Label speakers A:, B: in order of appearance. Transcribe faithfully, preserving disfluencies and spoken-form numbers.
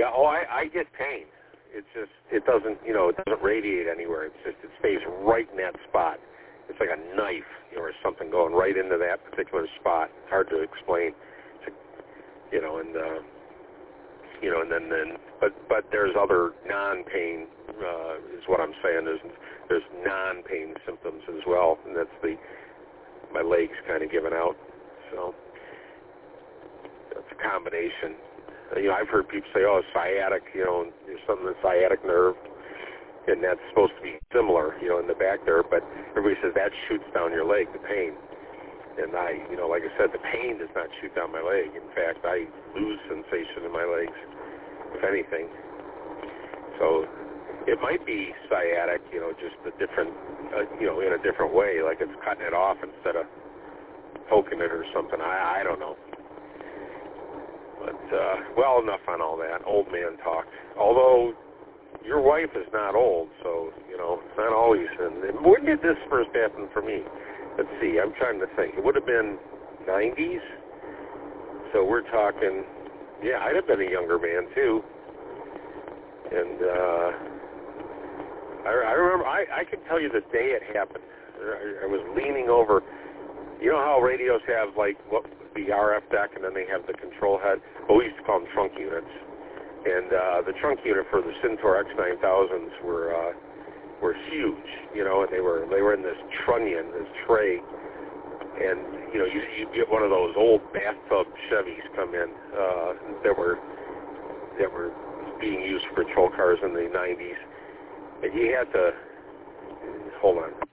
A: Yeah, oh, I, I get pain. It's just, it doesn't, you know, it doesn't radiate anywhere. It's just, it stays right in that spot. It's like a knife, you know, or something going right into that particular spot. It's hard to explain. It's a, you know, and, uh, you know, and then, then but, but there's other non-pain, uh, is what I'm saying. There's, there's non-pain symptoms as well, and that's the, my legs kind of giving out. So it's a combination. You know, I've heard people say, oh, sciatic, you know, there's something in the sciatic nerve, and that's supposed to be similar, you know, in the back there, but everybody says that shoots down your leg, the pain. And I, you know, like I said, the pain does not shoot down my leg. In fact, I lose sensation in my legs, if anything. So it might be sciatic, you know, just a different, uh, you know, in a different way, like it's cutting it off instead of poking it or something. I, I don't know. But, uh, well, enough on all that. Old man talk. Although your wife is not old, so, you know, it's not always. And when did this first happen for me? Let's see. I'm trying to think. It would have been nineties. So we're talking, yeah, I'd have been a younger man, too. And uh, I, I remember, I, I can tell you the day it happened. I, I was leaning over. You know how radios have, like, what the R F deck, and then they have the control head? Well, we used to call them trunk units. And uh, the trunk unit for the Centaur X nine thousands were uh, were huge, you know, and they were they were in this trunnion, this tray. And, you know, you, you get one of those old bathtub Chevys come in uh, that were that were being used for patrol cars in the nineties. And you had to, hold on.